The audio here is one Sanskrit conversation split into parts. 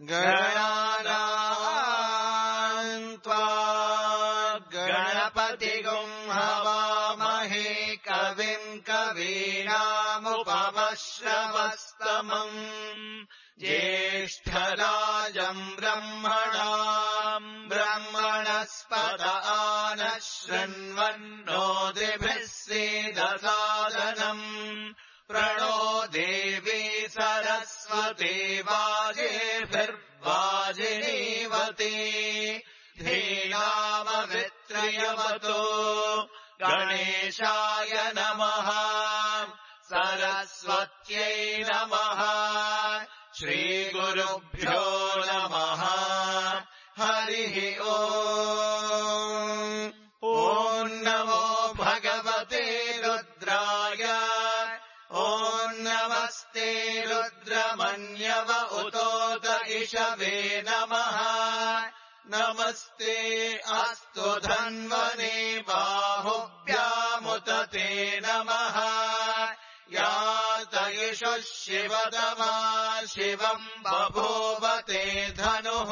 गणानाम् त्वा गणपतिगुम् हवामहे कविम् कवीनामुपमश्रवस्तमम् ज्येष्ठराजम् ब्रह्मणस्पत आनः शृण्वन्नोतिभिः सीदसादनम् प्रणो देवी सरस्वती वाजेभिर्वाजिनीवती धीनामवित्रयवतो गणेशाय नमः सरस्वत्यै नमः श्रीगुरुभ्यो नमः हरिः ओम् ॐ नमो भगवते रुद्राय ॐ नमस्ते रुद्रमन्यव उतोत इषवे नमः नमस्ते अस्तु धन्वने बाहुभ्यामुत ते नमः यातयिषुः शिवतमा शिवम् बभूवते धनुः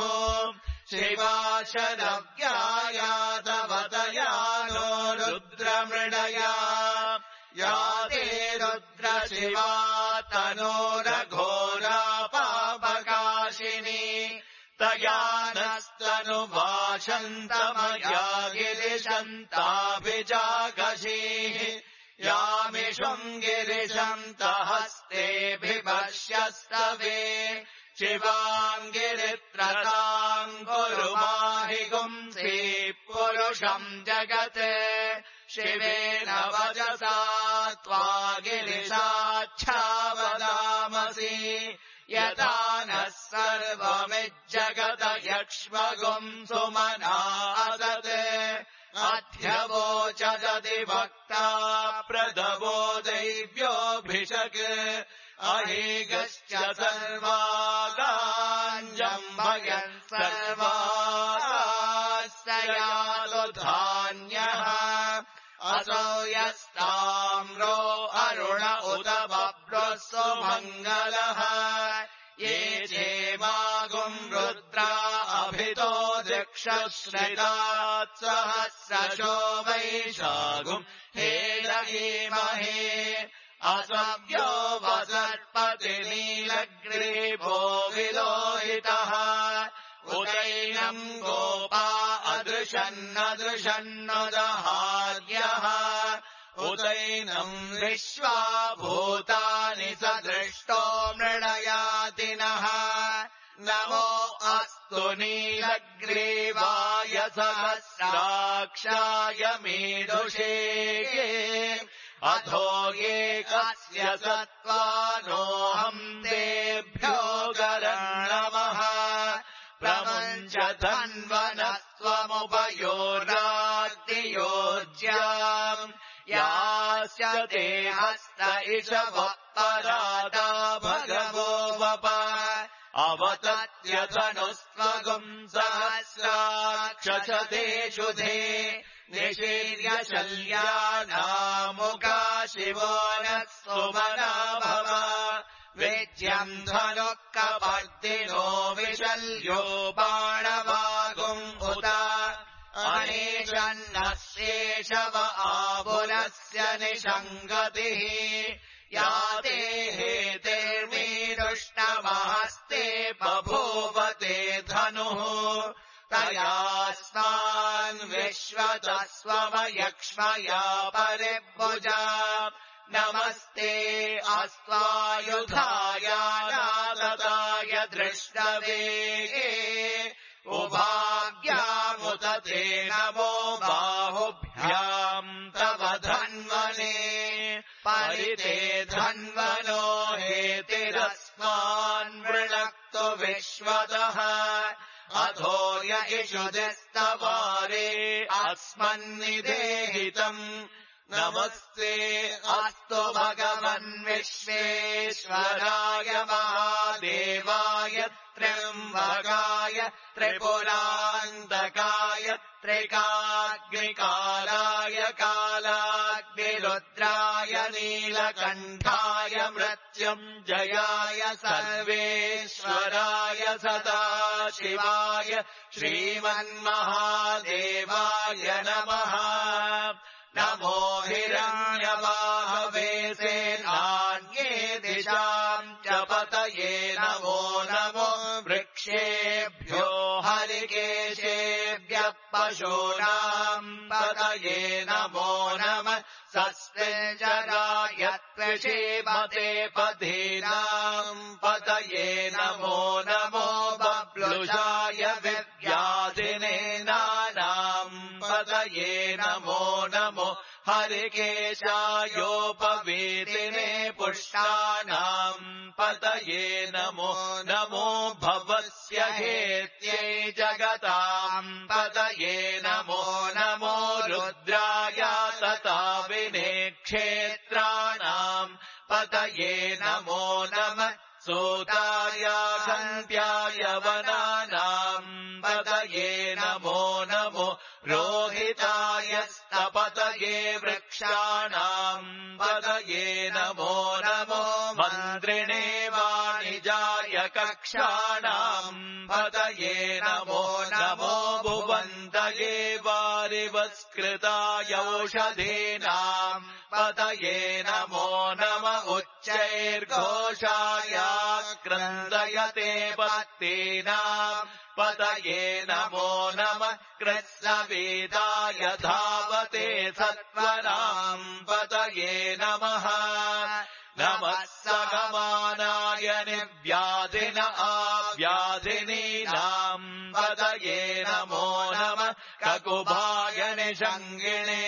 शिवाशरव्यायातवतयानो रुद्रमृडया या ते रुद्रशिवा तनोरघोरा पापकाशिनी तया नस्तनुभाषन्तमया गिरिशन्ताभिजागशीः यामिषुम् गिरिशन्तहस्तेऽभिपश्यस्तवे शिवाम् गिरित्रताम् कुरु माहि गुंसि पुरुषम् जगत् शिवेन वचसा त्वा गिरिशाच्छावदामसि यथा नः सर्वमिज्जगत यक्ष्मगुम् सुमनासत् अध्यवोचजति भक्ता प्रदवो दैव्योऽभिषक् अहेगश्च सर्वागाञ्जम्भयन् सर्वास्य यातु धान्यः असौ यस्ताम्रो अरुण उत बभ्रुः सुमङ्गलः ये चेमागुम् रुद्रा अभितो दिक्षश्रितात् सहस्रशो वैशागुम् हेरयेमहे असव्यो वसर्पति नीलग्रीवो विलोहितः उदैनम् गोपा अदृशन्नदृशन्नुदहार्यः उदैनम् विश्वा भूतानि सदृष्टो मृडयातिनः नमो अस्तु नीलग्रीवाय सहस्राक्षाय मीदुषे अथो ये कस्य सत्त्वानोऽहम् तेभ्यो गरणमः प्रमुञ्च धन्वनस्त्वमुपयोराग्नियोज्याम् यास्य ते हस्त इषवः परादा भगवो वप अवतत्यधनुस्त्वगुम् सहस्राक्षते शुधे निशीर्य शल्यानामुका शिवो नः सुमना भव वेद्यम् धनुः कपर्दिनो विशल्यो बाणवागुम् उत अनेशन्नः शेषव आपुलस्य निषङ्गतिः याते हेतेर्मीरुष्णमहस्ते बभूवते धनुः तयास्मान् विश्वतस्वमयक्ष्मया परिभुजा नमस्ते अस्त्वायुधाय नागताय दृष्टवे उभाभ्यामुत ते नमो बाहुभ्याम् तव धन्वने परिते धन्वनो हेतिरस्मान् वृणक्तु विश्वतः अथो य इषुदिस्तवारे अस्मन्निदेहितम् नमस्ते अस्तु भगवन् विश्वेश्वराय महादेवाय त्र्यम्बकाय त्रिपुरान्तकाय त्रिकाग्निकालाय कालाग्निरुद्राय नीलकण्ठाय मृत्युञ्जयाय सर्वेश्वराय सदाशिवाय श्रीमन्महादेवाय नमः। नमो हिरण्यबाहवे सेनान्ये दिशाम् च पतये नमो नमो वृक्षेभ्यो हरिकेशेभ्यः पशूनाम् पतये नमो नमः। सस्मिञ्जराय त्वषीमते पदीनाम् पतये नमो नमो बब्लुषाय विव्याधिने नानाम् पतये नमो नमो हरिकेशायोपवीतिने पुष्टानाम् पतये नमो नमो भवस्य हेत्यै जगताम् पतये नमो नमो रुद्राय तथा क्षेत्राणाम् पतये नमो नमः। सूताय सन्त्याय वनानाम् पतये नमो नमो रोहिताय स्तपतये वृक्षाणाम् पतये नमो नमो मन्त्रिणे वाणिजाय कक्षाणाम् पतये नमो नमो भुवन्तये वारिवस्कृताय औषधीनाम् पतये नमो नम उच्चैर्घोषाय क्रन्दयते पत्तीनाम् पतये नमो नमः। कृत्स्नवेदाय धावते सत्वराम् पतये नमः। नमः सगमानाय निव्याधिन आव्याधिनीनाम् पतये नमो नमः। ककुभाय निषङ्गिणे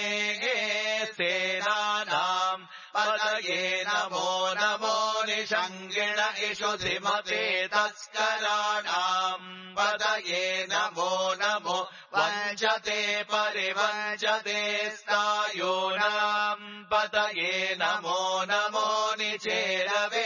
सेनानाम् पतये नमो नमो निषङ्गिण इषुधिमते तस्कराणाम् पतये नमो नमो वञ्चते परिवञ्चते स्तायूनाम् पतये नमो नमो निचेरवे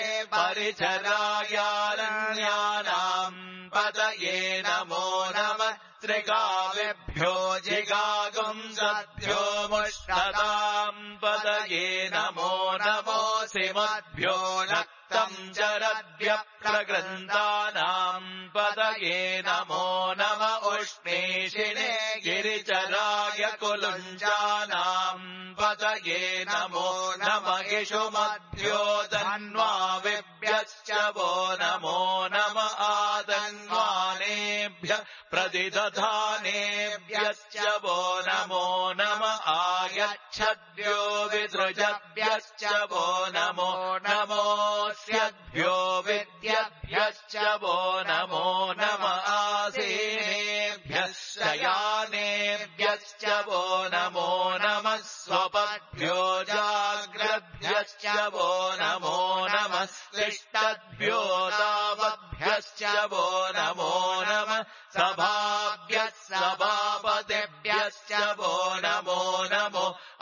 परिचरायारण्यानाम् पतये नमो नमः। त्रिगावेभ्यो जिगागुंसद्भ्यो मुष्टताम् पतये नमो नमो सिमद्भ्यो नक्तम् चरद्भ्यः प्रगृन्तानाम् पतये नमो नम उष्णीषिणे गिरिचराय कुलुञ्जानाम् पतये नमो नम इषुमद्भ्यो धन्वाविभ्यश्च वो नमो नम आधन्वानेभ्यः प्रतिदधानेभ्यश्च वो नमो नम आयच्छद्भ्यो विसृजभ्यश्च वो नमो नमोऽस्यद्भ्यो विद्यभ्यश्च वो नमो नम आसीनेभ्यः शयानेभ्यश्च वो नमो नमः। स्वपद्भ्यो जाग्रद्भ्यश्च वो नमो नमः। तिष्ठद्भ्यो तावद्भ्यश्च वो नमो नमः। सभाभ्यः सभापतिभ्यश्च वो नमो नमो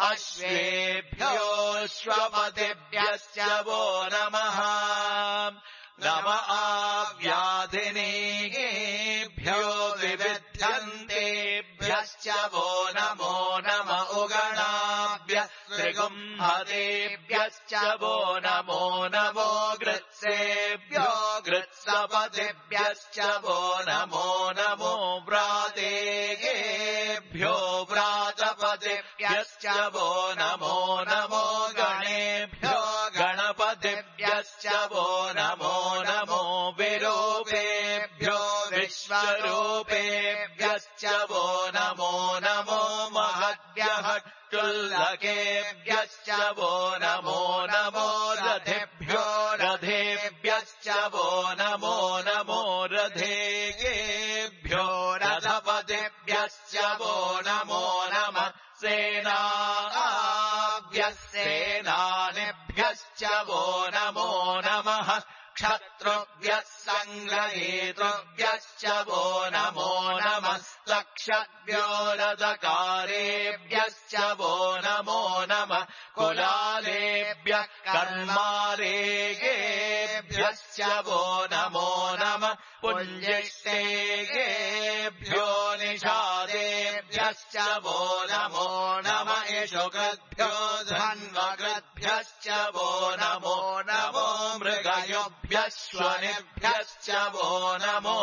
अश्वेभ्योऽश्वपतिभ्यश्च वो नमः। नम आव्याधिनेभ्यो विविध्यन्तेभ्यश्च वो नमो नम उगणाभ्यः त्रिगुंहतेभ्यश्च वो नमो नमो गृत्सेभ्यो गृत्सपतिभ्यश्च वो नमो नमो व्रातेभ्यो व्रातपतिभ्यश्च वो नमो नमो गणेभ्यो गणपतिभ्यश्च वो नमो नमो विरूपेभ्यो विश्वरूपेभ्यश्च वो नमो नमो महद्भ्यः चुल्लकेभ्यश्च वो नमो नमो रथेभ्यो रथेभ्यश्च वो नमो नमो रथेभ्यो रथपतिभ्यश्च वो नमो नमः। सेनाभ्यः सेनानिभ्यश्च वो नमो नमः। क्षत्रुभ्यः सङ्ग्रहेतृभ्यश्च वो नमो नमः। लक्षद्भ्यो रथकारेभ्यश्च वो नमो नमः। कुलालेभ्यः कर्मारेभ्यश्च वो नमो नमः। पुञ्जिष्टेभ्यो निषादेभ्यः कृद्भ्यश्च वो नमो नम इषुकृद्भ्यो धन्वकृद्भ्यश्च वो नमो नमो मृगयोभ्यश्वनिभ्यश्च वो नमो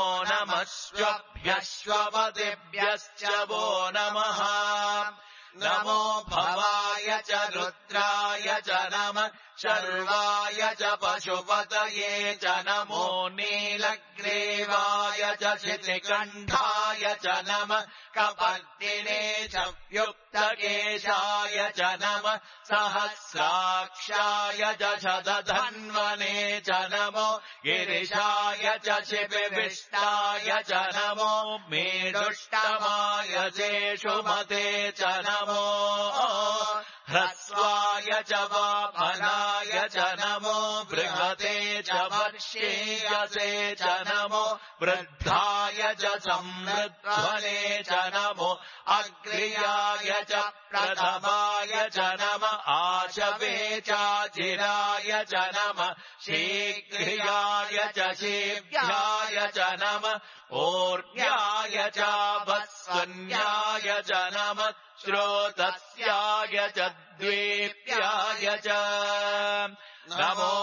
नमश्वभ्यश्वपतिभ्यश्च वो नमः नमो भवाय च रुद्राय च नमः शर्वाय च पशुपतये च नमो नीलग्रीवाय च शितिकण्ठाय च नमः कपर्दिने च युक्तकेशाय च नमः सहस्राक्षाय च शतधन्वने च नमो गिरिशाय च शिपिविष्टाय च नमो मेरुष्टमाय चेषुमते च नमो ह्रस्वाय च वामनाय च नमो बृहते च वर्षेयसे च नमो वृद्धाय च संवृद्धने च नमो अग्र्याय च प्रथमाय च नम आशवे चाचिराय च नम शीघ्र्याय च शीभ्याय च नम ऊर्ध्याय च वत्सन्याय च नम श्रोतस्याय च द्वीप्याय च नमो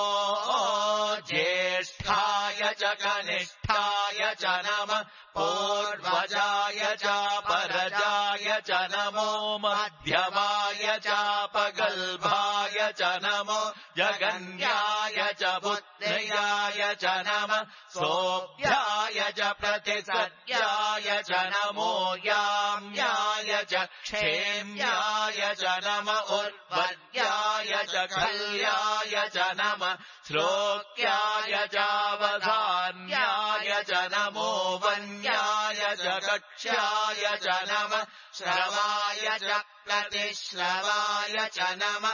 ज्येष्ठाय च कनिष्ठाय च नमः पूर्वजाय च परजाय च नमो मध्यमाय च पगल्भाय च नमो जगन्याय च पुत्र्याय च नमः सोऽभ्याय च प्रतिसद्याय च नमो याम्याय च क्षेम्याय च नम उर्वर्याय च खल्याय च नमः श्लोक्याय चावधान्याय च नमो वन्याय च कक्ष्याय च नमः श्रवाय च प्रतिश्रवाय च नमः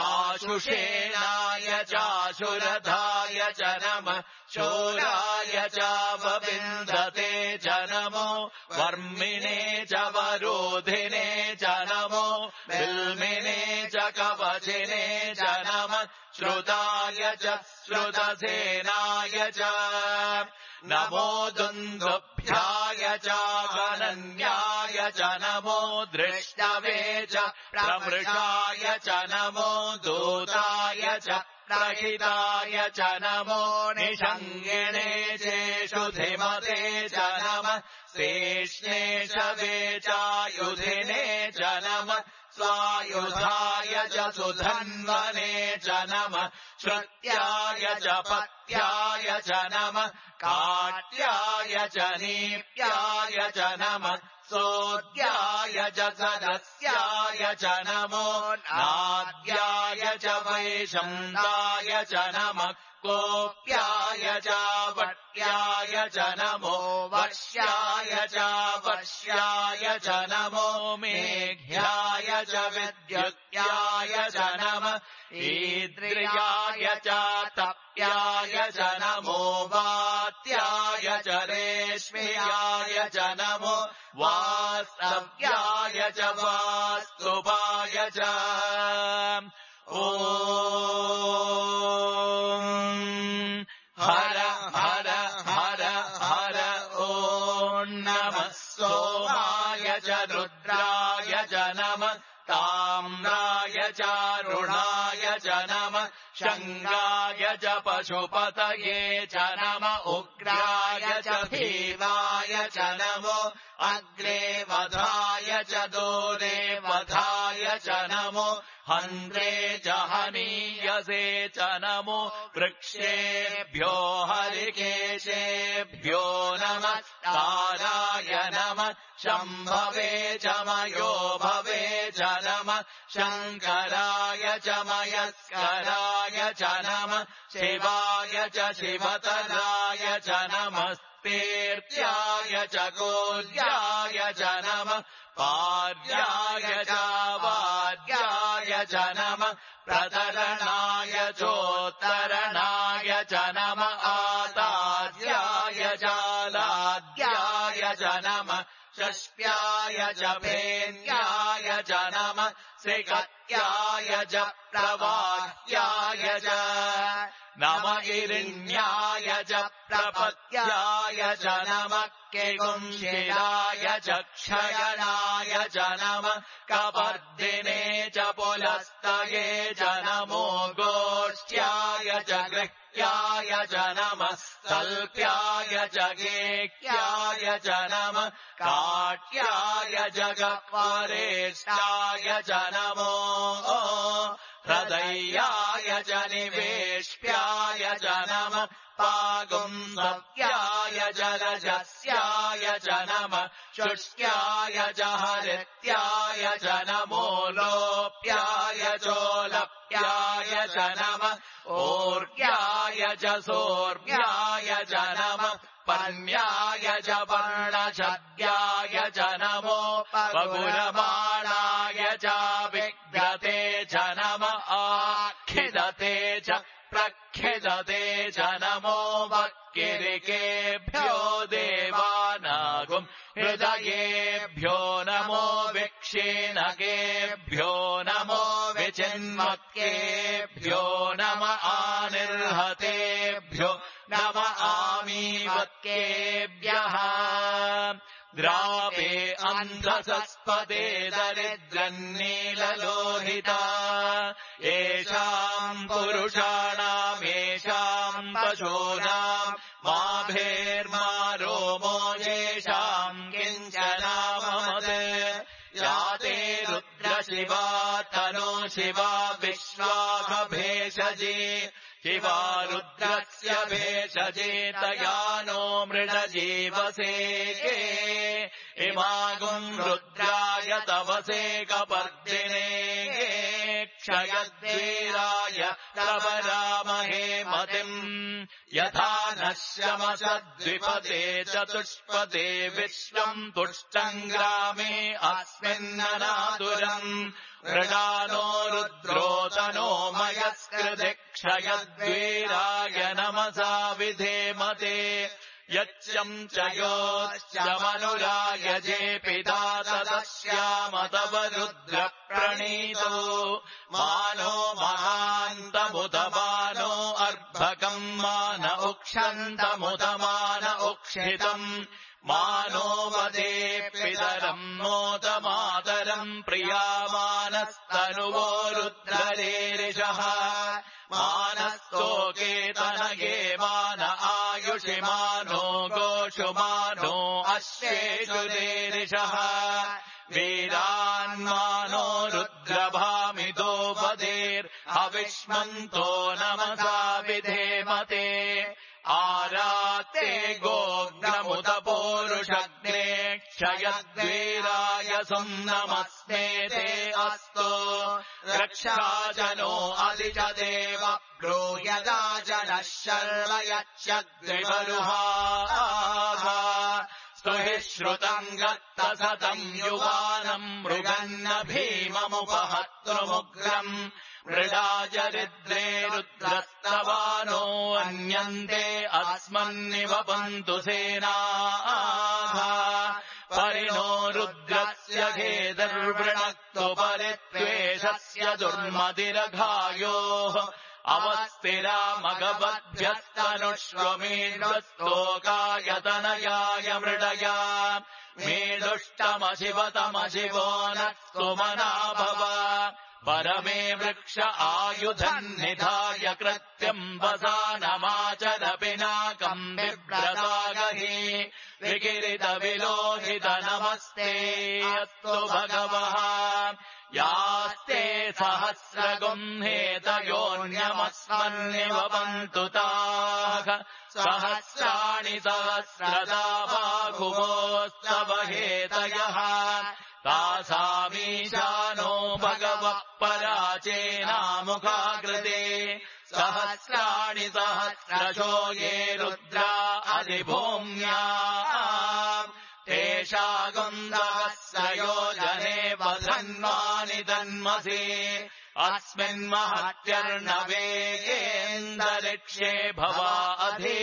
आशुषेणाय चाशुरथाय च नमः शूराय चावविन्दते च नमो वर्मिणे च वरोधिने च नमो बिल्मिने च कवचिने च नमः श्रुताय च श्रुतसेनाय च नमो दुन्दुभ्याय च गणन्याय च नमो दृष्टवे च प्रमृषाय च नमो दूताय च प्रहिताय च नमो निषङ्गिणे चेषु धिमते च नमः शेष्णे शवे चायुधिने च नमः स्वायुधाय च सुधन्वने च नमः श्रुत्याय च पत्याय च नमः काट्याय च नीप्याय च नमः सोद्याय च सदस्याय च नमो नाद्याय च वैशन्ताय च नमः कोप्याय च वट्याय च नमो वश्याय च वश्याय च नमो मेघ्याय च विद्युत्याय च नमः ईद्रियाय च तप्याय च नमो वात्याय च रेश्म्याय च नमो वास्तव्याय च वास्तुपाय च ॐ हर हर हर हर ॐ नमः सोमाय च रुद्राय च नमः ताम्राय चारुणाय च नमः शङ्गाय च पशुपतये च नम उग्राय च भीमाय च नमो अग्रे वधाय च दूरे वधाय च नमो हन्त्रे च हनीयसे च नमो वृक्षेभ्यो हरिकेशेभ्यो नमः ताराय नमः शम्भवे च मयो भवे च नमः शङ्कराय च मयस्कराय च नमः शिवाय च शिवतराय च नमः तीर्थ्याय च कोल्याय च नमः पार्याय च वाद्याय च नमः प्रतरणाय चोत्तरणाय च नमः आताद्याय चालाद्याय च नमः षष्ट्याय च भेन्याय च नमः श्रीकत्याय च प्रवाह्याय च नम इरिण्याय च प्रपत्याय च नमः किगुंशिराय च क्षयणाय च नमः कपर्दिने च पुलस्तये च नमो गोष्ठ्याय च गृह्याय च नमः तल्प्याय च गेह्याय च नमः काट्याय च गह्वरेष्ठाय च नमो हृदयाय च निवेश्याय च नमः पागुंसव्याय च रजस्याय च नमः शुष्क्याय च हरित्याय च नमो लोप्याय चोलप्याय च नमः ऊर्व्याय च सोर्व्याय च नमः पर्ण्याय च पर्णछद्याय च नमो पगुरमाणाय च विग्रते च नमः आखिदते च प्रखिदते च नमो वक्किरिकेभ्यो देवानागुम् हृदयेभ्यो नमो विक्षीणकेभ्यो नमो विचिन्मक्केभ्यो नम आनिर्हतेभ्यो नम आमीवक्केभ्यः द्रापे अन्धसस्पदे दरिद्रन्नीललोहिता येषाम् पुरुषाणामेषाम् पशूनाम् माभेर्मा रोमो येषाम् किञ्चनाममत् याते रुद्रशिवा तनो शिवा विश्वाभभेषजे शिवा रुद्रस्य भेषजे तया नो मृडजीवसे इमागुम् रुद्राय तवसे कपर्दिने क्षयद्वीराय प्रवरामहे मतिम् यथा नः शमसद्विपदे चतुष्पदे विश्वम् तुष्टम् ग्रामे अस्मिन्ननातुरम् मृडानो रुद्रोतनो मयस्कृति क्षयद्वीराय नमसा विधेमते यच्यम् च योश्च मनुराय जे पिता तदस्याम तव रुद्रप्रणीतो मानो महान्तमुत मानो अर्भकम् मान उक्षन्तमुत मान उक्षितम् मानो वदे पितरम् नोत मातरम् प्रियामानस्तनुवो रुद्ररेरिषः मानस्तोकेतनये मान आयुषि मानो गोषु मानो अश्वेषु रेरिषः वीरान्मानो रुद्रभामितो वदेर्हविष्मन्तो नमसा विधेमते आरात्ते गोग्नमुत पौरुषग्ने क्षयद्वीराय सुम्नमस्मे ते अस्तु रक्षाजनो अधिच देव ब्रूयदा जनः शर्म यच्चग्निवरुहाः स्तुहि श्रुतम् गत्तसतम् युवानम् मृगन्न भीममुपहतृमुग्रम् मृडाजरिद्रे रुद्रस्तवानो अन्यन्ते अस्मन्निवपन्तु सेनाः परिणो रुद्रस्य घेदर्वृणक्तु परित्वेषस्य दुर्मतिरघायोः अवस्तिरामगवद्भ्यस्तनुष्वमेष्वस्तोकायतनयाय मृडया मेदुष्टमशिवतमशिवो नस्तु मना भव परमे वृक्ष आयुधन्निधाय कृत्यम् वसानमाचर पिनाकम् बिभ्रतागहि विकिरितविलोहित नमस्ते अस्तु भगवः यास्ते सहस्रगुम्हेतयोऽन्यमस्मन्निवपन्तु ताः सहस्राणि सहस्रदा बाहुवोस्तव हेतयः तासामीशानो भगवः पराचेनामुखाकृते सहस्राणि सहस्रशो ये रुद्रा अधिभूम्या तेषागुम् सहस्रयोजने वधन्वानि तन्मसि अस्मिन्महत्यर्णवेगेन्दरिक्षे भवा अधि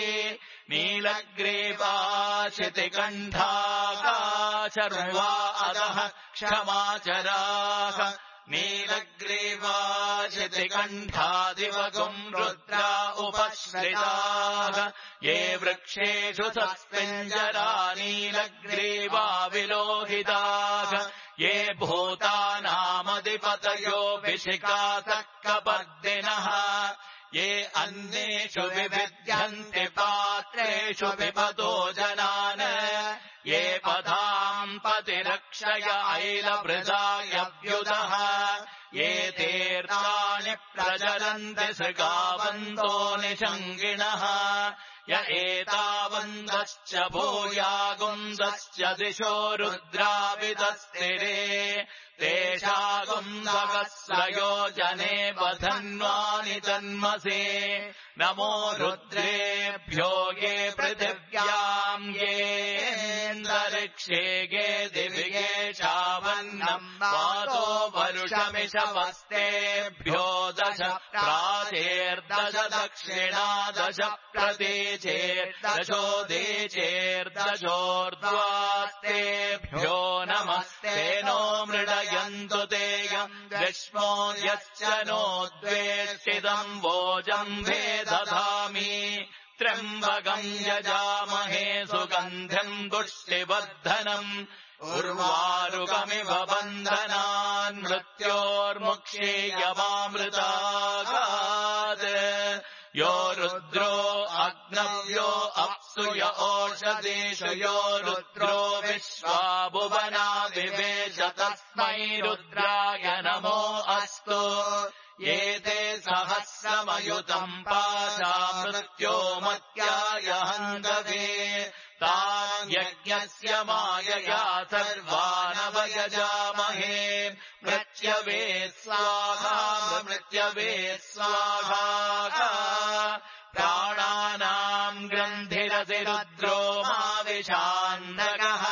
नीलग्रीवाशितिकण्ठाकाशर्वा अधः क्षमाचराः नीलग्रीवाचितिकण्ठादिवगुम् रुद्रा उपश्रिताः ये वृक्षेषु सस्मिञ्जरा नीलग्रीवा विलोहिताः ये भूतानामधिपतयो विशिखातः कपर्दिनः ये अन्येषु विविध्यन्ति पात्रेषु विपतो जनान् ये पदाम् पतिरक्षय ऐलभृदायव्युतः ये तीर्थानि प्रचलन्ति सृगावन्तो निषङ्गिणः य एतावन्तश्च भूयागुन्दश्च दिशो रुद्राविदस्तिरे तेषागुन्दसहस्रयोजने वधन्वानि तन्मसे नमो रुद्रेभ्यो ये पृथिव्याम् येऽन्तरिक्षे ये दिवि ये चावन्नम् वातो वरुषमिषवस्तेभ्यो दश प्राचेर्दश दक्षिणादश प्रतीचेर्दशोदीचेर्दशोर्ध्वास्तेभ्यो नमस्ते नो मृडयन्तु तेयम् विष्णो यश्च नो द्वेष्टिदम् वोजम्भे दधामि त्र्यम्बकम् यजामहे सुगन्धिम् पुष्टिवर्धनम् उर्वारुकमिव बन्धनान् मृत्योर्मुक्षीयमामृतागात् यो रुद्रो अग्नव्यो अप्सुय ओषधीषु यो रुद्रो विश्वा भुवना विवेश तस्मै रुद्राय नमो अस्तु ये ते सहस्रमयुतम् पाशा मृत्यो मत्याय हन्तवे तान् यज्ञस्य मायया सर्वानवयजामहे मृत्यवे स्वाहा मृत्यवे स्वाहा प्राणानाम् ग्रन्थिरसि रुद्रो माविशान्नकः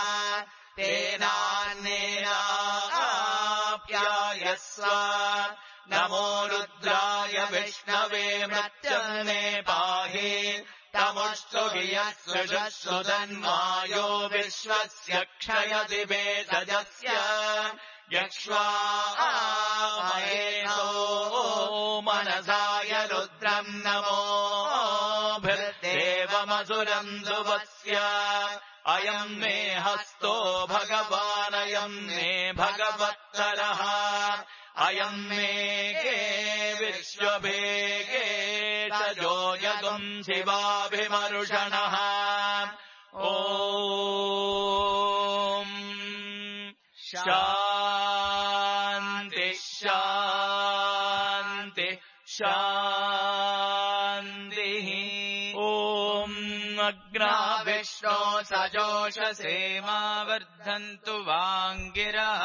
तेनान्येनाप्यायस्व नमो रुद्राय विष्णवे मृत्यन्मे पाहि तमुष्टु यस्सृजस्सु तन्मायो विश्वस्य क्षयति भेषजस्य यक्ष्वामहेनो मनसाय रुद्रम् नमोभिर्देवमसुरम् ध्रुवस्य अयम् मे हस्तो भगवानयम् मे भगवत्तरः अयम् मे गे विश्वभेगे योजगुम् शिवाभिमरुषणः ॐ शान्ति शान्ति शान्तिः ॐ अग्ना विष्णो सजोषसेमा वर्धन्तु वाङ्गिरः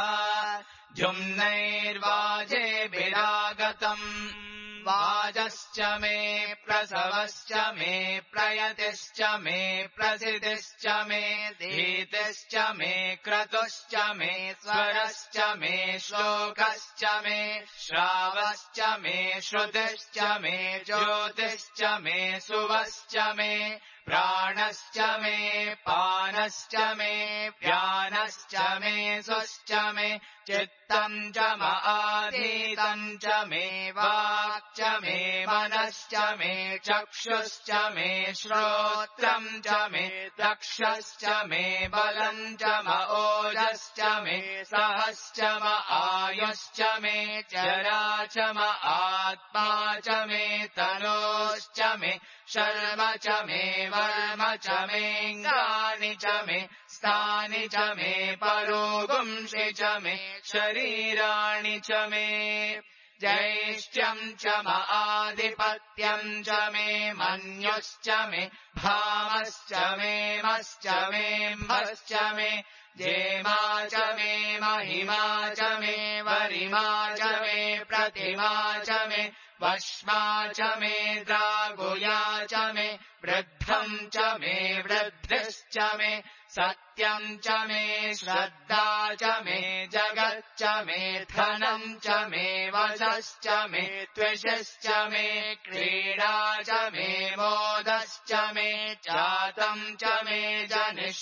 जुम्नैर्वाजेभिरागतम् वाजश्च मे प्रसवश्च मे प्रयतिश्च मे प्रसिद्धिश्च मे धीतिश्च मे क्रतुश्च मे स्वरश्च मे श्लोकश्च मे श्रावश्च मे श्रुतिश्च मे ज्योतिश्च मे सुवश्च मे प्राणश्च मे पानश्च मे व्यानश्च मे सुश्च मे चित्तम् च मधीतम् च मे वाक् च मे मनश्च मे चक्षुश्च मे श्रोत्रम् च मे दक्षश्च मे बलम् च ओजश्च मे सहश्च आयुश्च मे जरा च आत्मा च मे तनोश्च मे शर्म च मे वर्म च मेऽङ्गानि च मे स्थानि च मे परोगुंषि च मे शरीराणि च मे जैष्ठ्यम् च आधिपत्यम् च मे मन्युश्च मे भामश्च मे मश्च मे म्भश्च मे जेमा च मे महिमा च मे वरिमा च मे प्रतिमा च मे वश्मा च मे द्रागुया च मे वृद्धम् च मे वृद्धिश्च मे सत्यम् च मे श्रद्धा च मे जगच्च मे धनम् च मे वशश्च मे त्विषश्च मे क्रीडा च मे मोदश्च मे जातम् च मे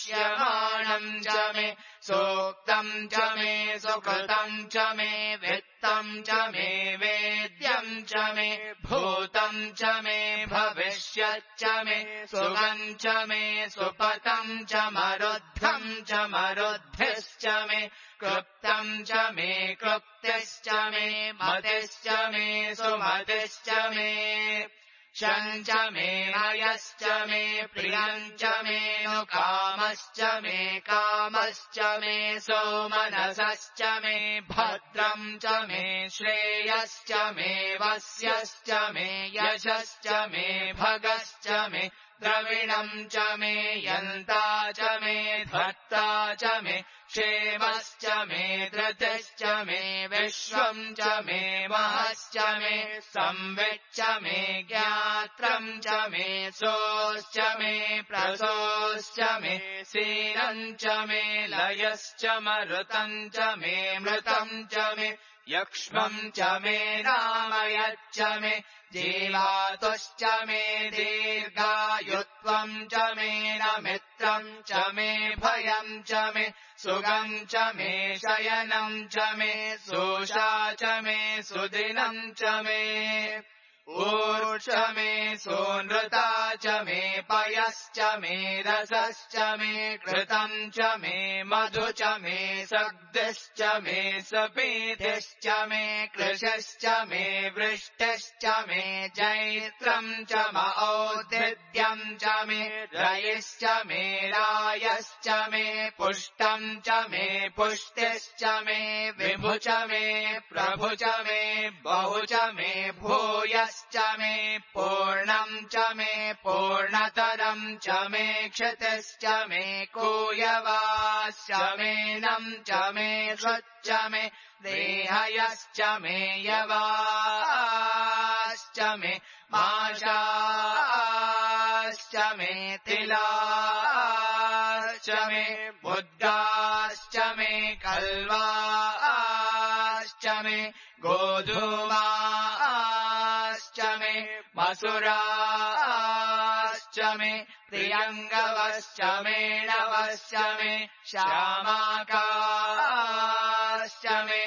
जनिष्यमाणम् च मे सूक्तम् च मे सुकृतम् च मे वित्तम् च मे वेद्यम् च मे भूतम् च मे भविष्यच्च मे सुगम् च मे सुपतम् च मरुद्धम् च मरुद्धिश्च मे क्लुप्तम् च मे क्लुप्तिश्च मे मतिश्च मे सुमतिश्च मे शम् च मे नयश्च मे प्रियम् च मे कामश्च मे कामश्च मे सोमनसश्च मे भद्रम् च मे श्रेयश्च मे वस्यश्च मे यशश्च मे भगश्च मे द्रविणम् च मे यन्ता च मे धर्ता च मे क्षेमश्च मे धृतिश्च मे विश्वम् च मे महश्च मे संविच्च मे ज्ञात्रम् च मे सोश्च मे प्रसोश्च मे सीनम् च मे लयश्च मरुतम् च मे मृतम् च मे यक्ष्मम् च मे नामयच्च मे जीवातुश्च मे दीर्घायुत्वम् च मे नमित्रम् च मे भयम् च मे सुगम् च मे शयनम् च मे सोषा च मे सुदिनम् च मे ऊर्ष मे सोनृता च मे पयश्च मे रसश्च मे कृतम् च मे मधु च मे सग्धिश्च मे सपीतिश्च मे कृशिश्च मे वृष्टिश्च मे जैत्रम् च औदिद्यम् च मे रयिश्च मे रायश्च मे पुष्टम् च मे पुष्टिश्च मे विभु च मे प्रभु च मे बहु च मे भूयश्च मे पूर्णम् च मे पूर्णतरम् च मे क्षितिश्च मे कूयवाश्च मे नम् च मे श्रुच्च मे देहयश्च मे यवाश्च मे माशाश्च मे तिलाश्च मे बुद्धाश्च मे कल्वाश्च मे गोधूमाश्च मे मसुराश्च मे प्रियङ्गवश्च मे नवश्च मे श्यामाकाश्च मे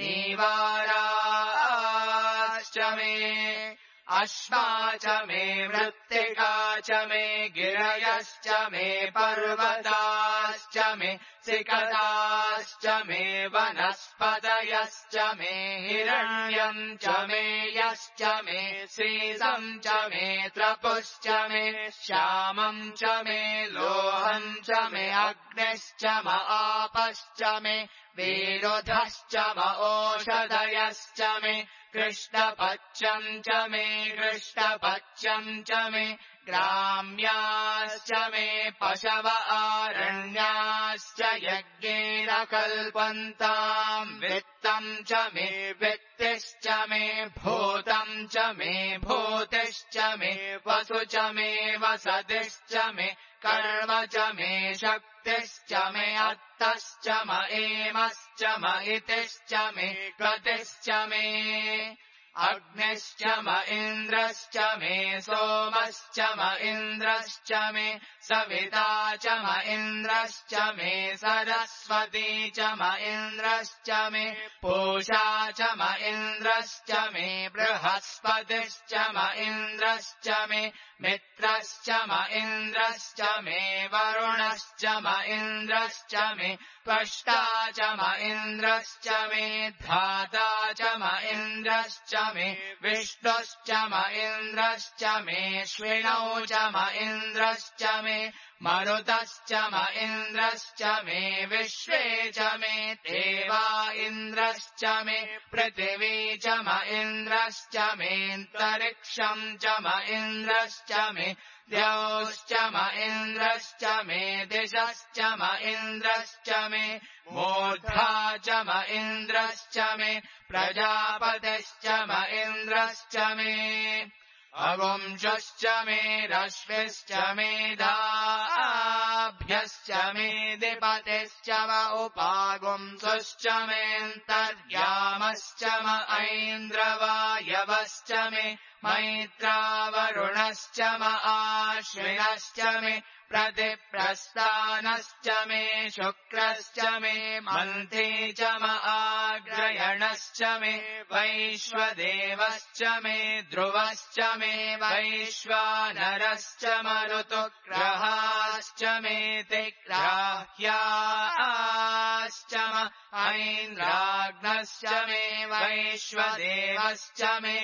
नीवाराश्च मे अश्वा च मे मृत्तिका च मे गिरयश्च मे पर्वताश्च मे सिकताश्च मे वनस्पतयश्च मे हिरण्यम् च मे यश्च मे सीसम् च मे त्रपुश्च मे श्यामम् च मे लोहम् च मे अग्निश्च म आपश्च मे विरुधश्च म ओषधयश्च मे कृष्णपक्षम् च मे कृष्णपक्षम् च मे ग्राम्याश्च मे पशव आरण्याश्च यज्ञेन कल्पन्ताम् वित्तम् च मे वित्तिश्च मे भूतम् च मे भूतिश्च मे वसु च मे वसतिश्च मे कर्म च मे शक्तिश्च मे अत्तश्च म एमश्च म इतिश्च मे गतिश्च मे अग्निश्च म इन्द्रश्च मे सोमश्च म इन्द्रश्च मे सविता च म इन्द्रश्च मे सरस्वती च म इन्द्रश्च मे पूषा च म इन्द्रश्च मे बृहस्पतिश्च म इन्द्रश्च मे मित्रश्च म इन्द्रश्च मे वरुणश्च म इन्द्रश्च मे त्वष्टा च म इन्द्रश्च मे धाता च म इन्द्रश्च मे विष्णुश्च म इन्द्रश्च मे श्विनौ च म इन्द्रश्च मे मरुतश्च म इन्द्रश्च मे विश्वे च मे देवा इन्द्रश्च मे पृथिवी च म इन्द्रश्च मेऽन्तरिक्षम् च म इन्द्रश्च मे द्यौश्च म इन्द्रश्च मे दिशश्च म इन्द्रश्च मे मूर्धा च म इन्द्रश्च मे प्रजापतिश्च म इन्द्रश्च मे अवंशश्च मे रश्मिश्च मेधाभ्यश्च मे दिपतिश्च म उपागुंसश्च मेऽन्तर्यामश्च म ऐन्द्रवायवश्च मे मैत्रावरुणश्च म आश्विनश्च मे प्रतिप्रस्थानश्च मे शुक्रश्च मे मन्थे च आग्रयणश्च मे वैश्वदेवश्च मे ध्रुवश्च मे वैश्वानरश्च मरुतुग्रहाश्च मे तिग्राह्याश्च ऐन्द्राग्नश्च मे वैश्वदेवश्च मे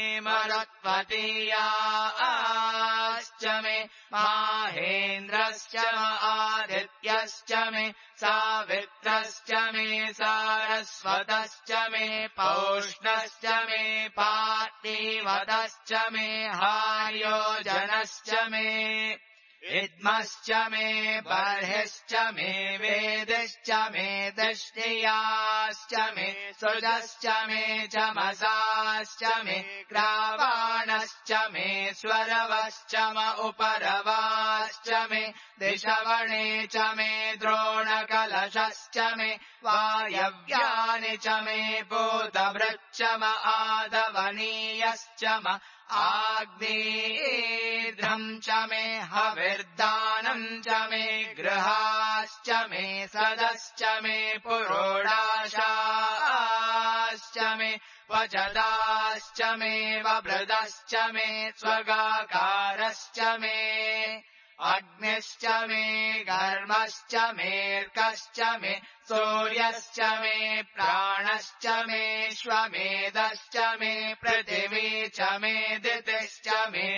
मरुत्वतीयाश्च मे माहेन्द्रश्च आदित्यश्च मे सावित्रश्च मे सारस्वतश्च मे पौष्णश्च मे पार्थिवतश्च मे हार्योजनश्च मे इद्मश्च मे बर्हिश्च मे वेदिश्च मे दृष्टियाश्च मे सुजश्च मे चमसाश्च मे ग्रावाणश्च मे स्वरवश्च म उपरवाश्च मे दिशवणे च मे द्रोणकलशश्च मे वायव्यानि च मे भूतभृच्च म आदवनीयश्च म आग्नेयेद्रम् च मे हविर्दानम् च मे गृहाश्च मे सदश्च मे पुरोडाशाश्च मे वचदाश्च मे वभृदश्च मे स्वगाकारश्च मे अग्निश्च मे घर्मश्च मेऽर्कश्च मे सूर्यश्च मे प्राणश्च मे श्वमेधश्च मे पृथिवी च मे दितिश्च मे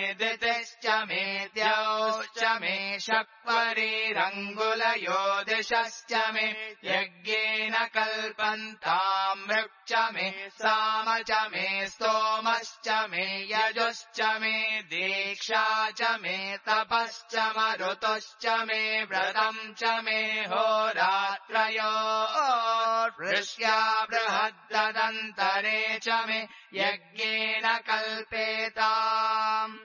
द्यौश्च मे शक्वरीरङ्गुलयोदिशश्च मे यज्ञेन कल्पन्ताम् मृक् मे साम च मे स्तोमश्च मे यजुश्च मे दीक्षा च मे तपश्च मरुतुश्च मे व्रतम् च मे होरात्रयोर्वृष्ट्या बृहद्दन्तरे च मे यज्ञेन कल्पेताम्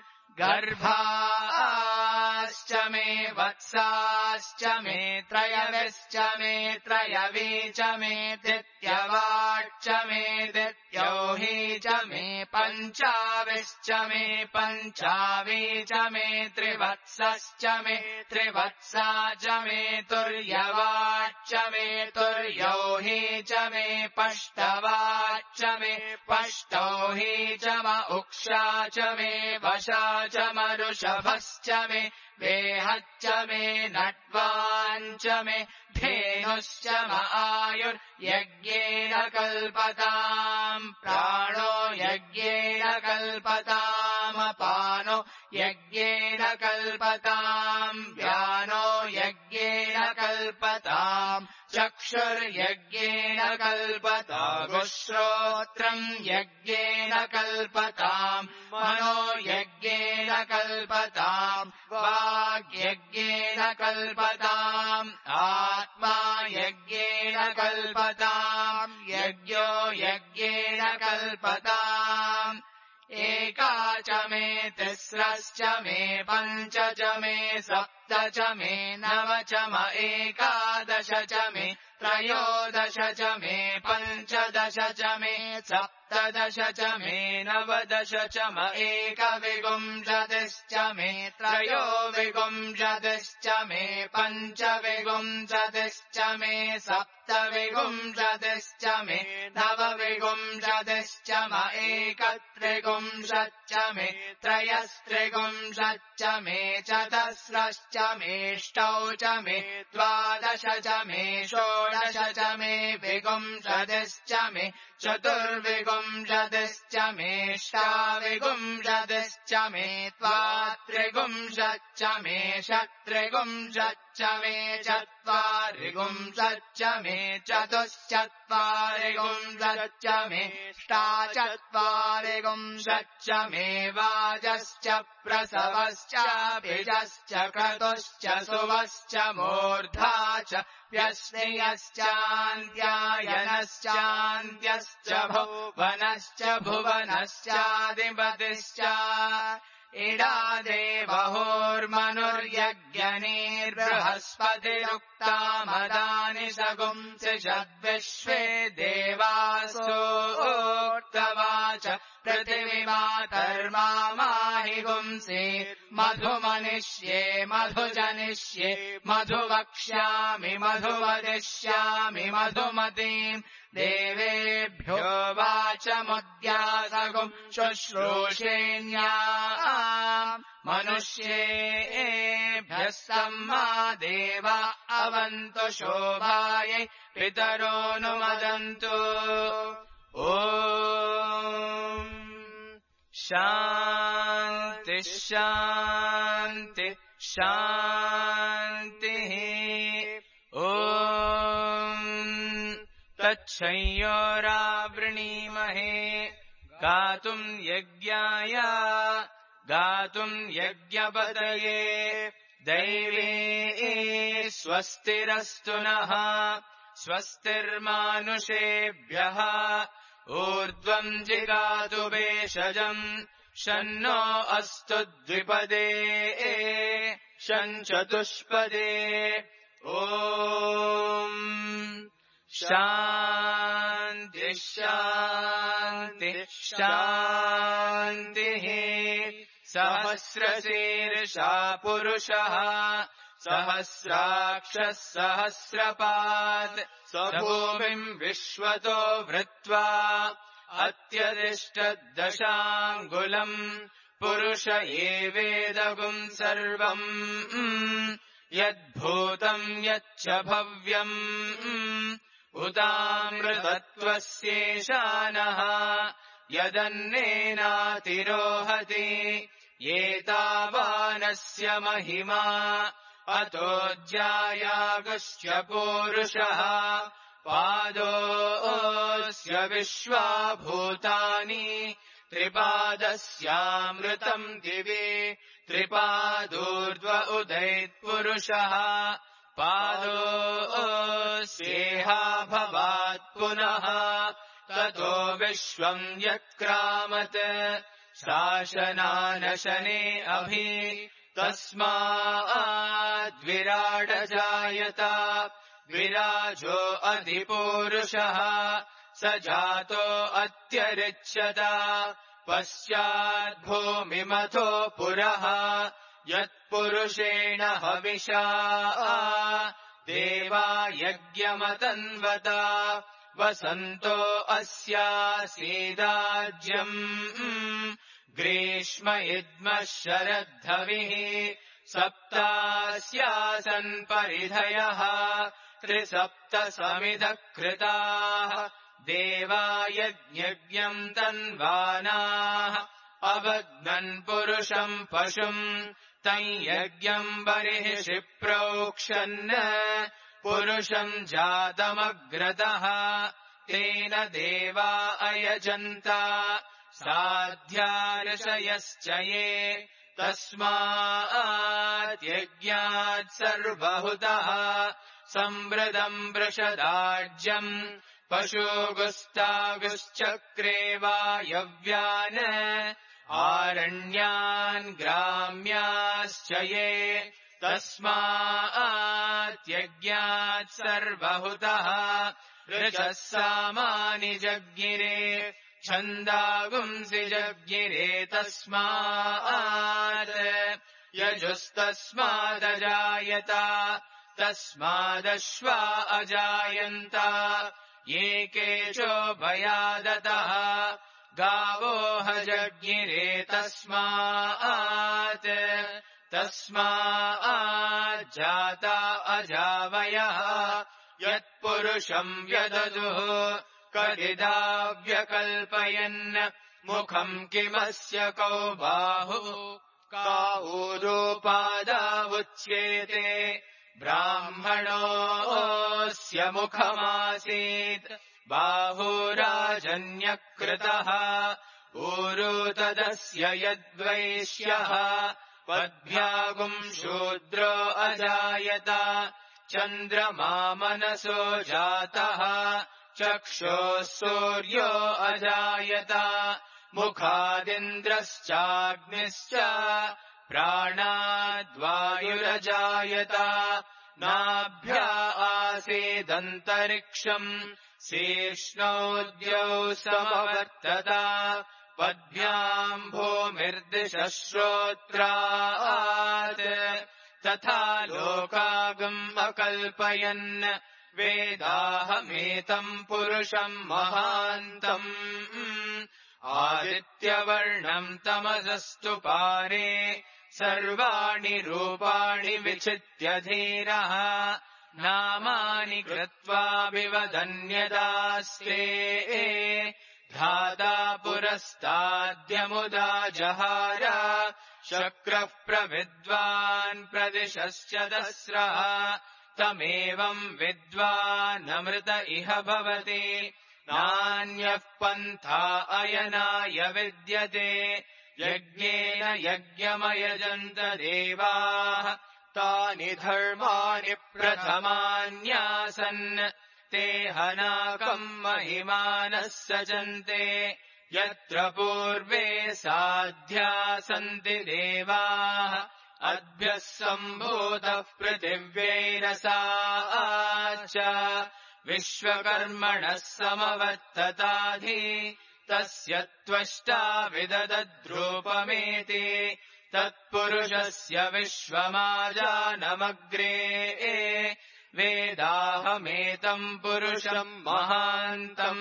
गर्भाश्च मे वत्साश्च मे त्रयविश्च मे त्रयवी च मे दित्यवाच्च मे दित्यौही च मे पञ्चाविश्च मे पञ्चावी च मे त्रिवत्सश्च मे त्रिवत्सा च मे तुर्यवाच्च मे तुर्यौही च मे पष्टवाच्च मे पष्टौही च म उक्षा च मे वशा च मरुषभश्च मे वेहच्च मे नट्वाञ्च मे धेनुश्च म आयुर्यज्ञेन कल्पताम् प्राणो यज्ञेन कल्पताम् अपानो यज्ञेन कल्पताम् व्यानो यज्ञेन कल्पताम् चक्षुर्यज्ञेन कल्पताम् श्रोत्रम् यज्ञेन कल्पताम् मनो यज्ञेन कल्पताम् वाग्यज्ञेन कल्पताम् आत्मा यज्ञेन कल्पताम् यज्ञो यज्ञेन कल्पताम् एका च मे तिस्रश्च मे पञ्च च मे सप्त च मे नव च म एकादश च मे त्रयोदश च मे पञ्चदश च मे सप्तदश च मे नवदश च म एकविंशतिश्च मे त्रयोविंशतिश्च मे पञ्चविंशतिश्च मे सप्तविंशतिश्च मे नवविंशतिश्च म एकत्रिंशच्च मे त्रयस्त्रिंशच्च मे चतस्रश्च मेष्टौ च मे द्वादश च मे षोडश च मे विंशतिश्च मे चतुर्विंशतिश्च मे षाविंशतिश्च मे त्वात्रिंशच्च मे षट्त्रिंशच्च मे चत्वारिंशच्च मे चतुश्चत्वारिंशच्च मे ष्टाचत्वारिंशच्च मे वाजश्च प्रसवश्चाभिजश्च क्रतुश्च सुवश्च मूर्धा च व्यश्नियश्चान्त्यायनश्चान्त्यश्च भुवनश्च भुवनश्चाधिपतिश्च इडादेवहोर्मनुर्यज्ञनीर्बृहस्पतिरुक्तामदानि सगुंसि षद्विश्वे देवासोक्तवाच पृथिवीमातर्माहि गुंसि मधुमनिष्ये मधुजनिष्ये मधुवक्ष्यामि मधुवदिष्यामि मधुमतीम् देवेभ्यो वाचमुद्यासगुम् शुश्रूषेण्या मनुष्येभ्यः सम्मा देव अवन्तु शोभायै पितरोऽनुमदन्तु ॐ शान्ति शान्ति शान्तिः ॐ तच्छंयोरावृणीमहे गातुम् यज्ञाय गातुम् यज्ञपतये दैवे स्वस्तिरस्तु नः स्वस्तिर्मानुषेभ्यः ऊर्ध्वम् जिगातु भेषजम् शन्नो अस्तु द्विपदे शञ्चतुष्पदे ॐ शान्ति शान्ति शान्तिः सहस्रशीर्षा पुरुषः सहस्राक्षः सहस्रपात् स्वभूमिम् विश्वतो वृत्वा अत्यदिष्टदशाङ्गुलम् पुरुष एवेदगुम् सर्वम् यद्भूतम् यच्च भव्यम् उतामृतत्वस्येशानः यदन्नेनातिरोहति एतावानस्य महिमा अतो ज्यायागश्च पूरुषः पादोऽस्य विश्वाभूतानि त्रिपादस्यामृतम् दिवि त्रिपादूर्ध्व उदैत्पुरुषः पादोऽस्येहा भवात् पुनः ततो विश्वम् यत्क्रामत् शासनानशने अभि तस्माद्विराडजायत विराजो अधिपूरुषः स जातो अत्यरिच्यत पश्चाद्भूमिमथो पुरः यत्पुरुषेण हविषा देवा यज्ञमतन्वत वसन्तो अस्यासीदाज्यम् ग्रीष्म इद्मः शरद्धविः सप्तास्यासन् परिधयः त्रिसप्तसमिधः कृताः देवा यज्ञम् तन्वानाः अवग्नन् पुरुषम् पशुम् तम् यज्ञम् बर्हिषि प्रोक्षन् पुरुषम् जातमग्रतः तेन देवा अयजन्त साध्यार्षयश्च ये तस्माद्यज्ञात् सर्वहुतः संवृतम् वृषदाज्यम् पशुगुस्तागुश्चक्रे वायव्यान् आरण्यान् ग्राम्याश्च ये तस्माद्यज्ञात् सर्वहुतः ऋचः सामानि जज्ञिरे छन्दागुंसि जज्ञिरे तस्मात् यजुस्तस्मादजायत तस्मादश्वा अजायन्त ये केशोभयादतः गावो हजज्ञिरे तस्मात् तस्माज्जाता अजावयः यत्पुरुषम् व्यददुः कदिदाव्यकल्पयन् मुखम् किमस्य कौ बाहुः काऊरोपादावुच्येते ब्राह्मणोऽस्य मुखमासीत् बाहुराजन्यकृतः ऊरो तदस्य यद्वैश्यः पद्भ्यागुम् शूद्रो अजायत चन्द्रमा मनसो जातः चक्षुः सूर्यो अजायत मुखादिन्द्रश्चाग्निश्च प्राणाद्वायुरजायत नाभ्या आसीदन्तरिक्षम् शीर्ष्णोद्यौ समवर्तत पद्भ्याम् भूमिर्दिशः श्रोत्रात् तथा लोकागम् अकल्पयन् वेदाहमेतम् पुरुषम् महान्तम् आदित्यवर्णम् तमसस्तु पारे सर्वाणि रूपाणि विचित्य धीरः नामानि कृत्वा विवदन्यदास्ते धाता पुरस्ताद्यमुदा जहार शक्रः प्रविद्वान् प्रदिशश्च दस्रः तमेवम् विद्वानमृत इह भवति नान्यः पन्था अयनाय विद्यते यज्ञेन यज्ञमयजन्त देवाः तानि धर्माणि प्रथमान्यासन् ते हनाकम् महिमानः सजन्ते यत्र पूर्वे साध्या सन्ति देवाः अद्भ्यः सम्भूतः पृथिव्यैरसा च विश्वकर्मणः समवर्तताधि तस्य त्वष्टा विददद्रूपमेति तत्पुरुषस्य विश्वमाजानमग्रे वेदाहमेतम् पुरुषम् महान्तम्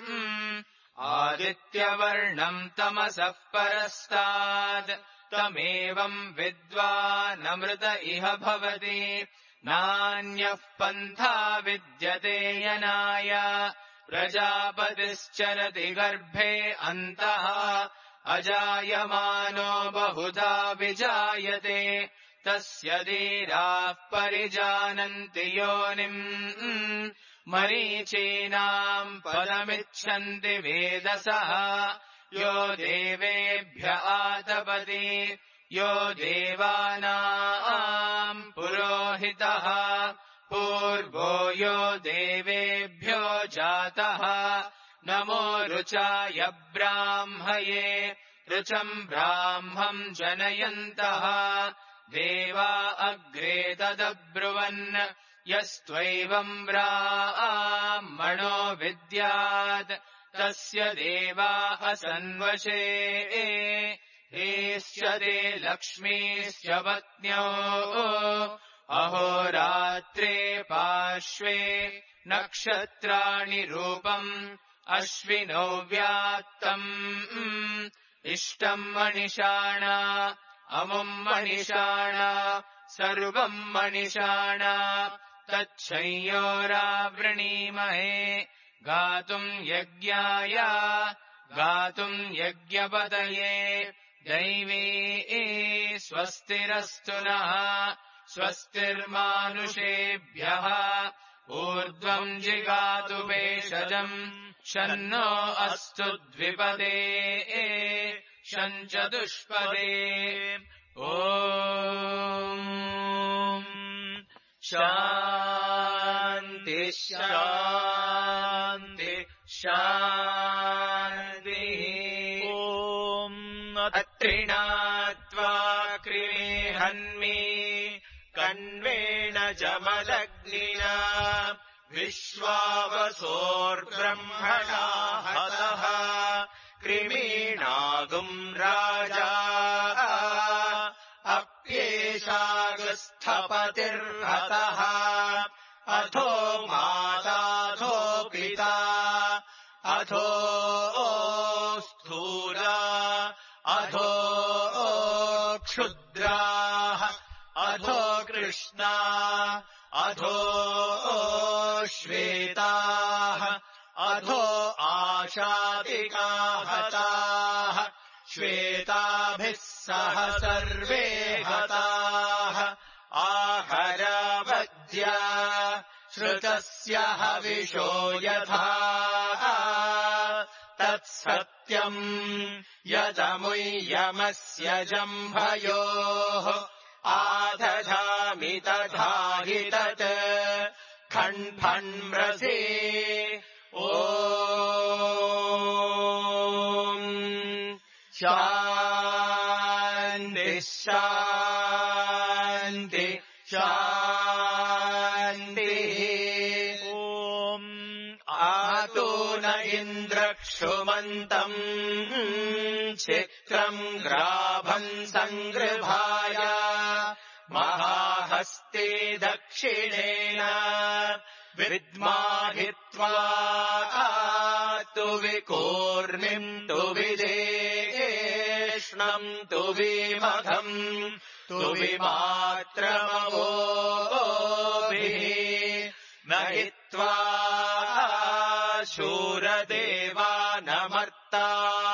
आदित्यवर्णम् तमसः परस्तात् तमेवम् विद्वानमृत इह भवति नान्यः पन्था विद्यते यनाय प्रजापतिश्चरति गर्भे अन्तः अजायमानो बहुधा विजायते तस्य धीराः परिजानन्ति योनिम् मरीचीनाम् पदमिच्छन्ति वेदसः यो देवेभ्य आतपति यो देवानाम् पुरोहितः पूर्वो यो देवेभ्यो जातः नमो ऋचाय ब्राह्मये ऋचम् ब्राह्मम् जनयन्तः देवा अग्रे तदब्रुवन् यस्त्वैवम् ब्राह्मणो विद्यात् तस्य देवाः सन्वशे एष्यते लक्ष्मीश्च पत्न्यो अहोरात्रे पार्श्वे नक्षत्राणि रूपम् अश्विनौ व्यात्तम् इष्टम् मणिषाणा अमुम् मणिषाणा सर्वम् मणिषाणा तच्छंयोरावृणीमहे गातुम् यज्ञाय गातुम् यज्ञपतये दैवी स्वस्तिरस्तु नः स्वस्तिर्मानुषेभ्यः ऊर्ध्वम् जिगातु भेषजम् शन्नो अस्तु द्विपदे शञ्चतुष्पदे ॐ शान्ति शान्ति शान्तिः ॐ अत्रिणात्वा कृमिहन्मि कण्वेन जमदग्निना विश्वावसोर्ब्रह्मणा हतः कृमीणागुम् राजा अप्येषागस्थपतिर्हतः अथो माताथो पिता अथो स्थूला अथो क्षुद्राः अथो कृष्णा अथो श्वेताः अथो आशातिकाः हताः श्वेताभिः सह सर्वे हताः आहरवद्या श्रुतस्य हविषो यथा तत्सत्यम् यदमुय्यमस्य जम्भयोः आदधामि तथा हि तत् खण्फण्म्रसे ॐ शान्ति शान्ति शान्तिः ॐ तु न इन्द्रक्षुमन्तम् चित्रम् ग्राभम् सङ्गृभाय महाहस्ते दक्षिणेन विद्माहित्वा तु विकूर्मिम् तु विदेष्णम् तु विमघम् तु विमात्रमवोभिः न हित्वा शूरदेवानमर्ता